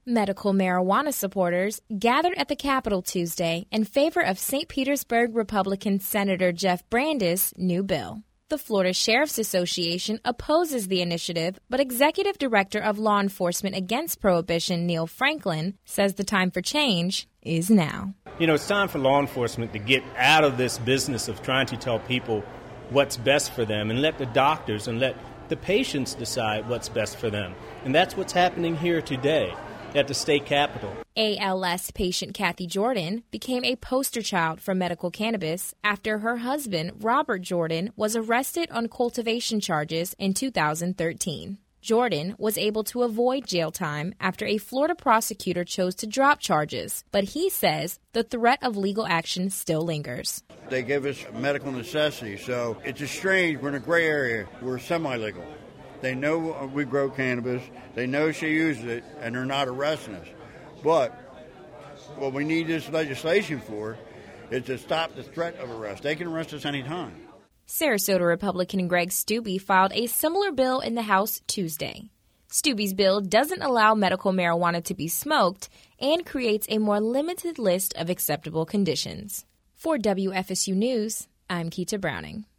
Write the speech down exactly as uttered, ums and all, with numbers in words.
Medical marijuana supporters gathered at the Capitol Tuesday in favor of Saint Petersburg Republican Senator Jeff Brandes' new bill. The Florida Sheriff's Association opposes the initiative, but Executive Director of Law Enforcement Against Prohibition, Neil Franklin, says the time for change is now. You know, it's time for law enforcement to get out of this business of trying to tell people what's best for them and let the doctors and let the patients decide what's best for them. And that's what's happening here today at the state capitol. A L S patient Kathy Jordan became a poster child for medical cannabis after her husband, Robert Jordan, was arrested on cultivation charges in two thousand thirteen. Jordan was able to avoid jail time after a Florida prosecutor chose to drop charges, but he says the threat of legal action still lingers. They give us medical necessity, so it's a strange, we're in a gray area, we're semi-legal. They know we grow cannabis, they know she uses it, and they're not arresting us. But what we need this legislation for is to stop the threat of arrest. They can arrest us anytime. Sarasota Republican Greg Stubbe filed a similar bill in the House Tuesday. Stubbe's bill doesn't allow medical marijuana to be smoked and creates a more limited list of acceptable conditions. For W F S U News, I'm Keita Browning.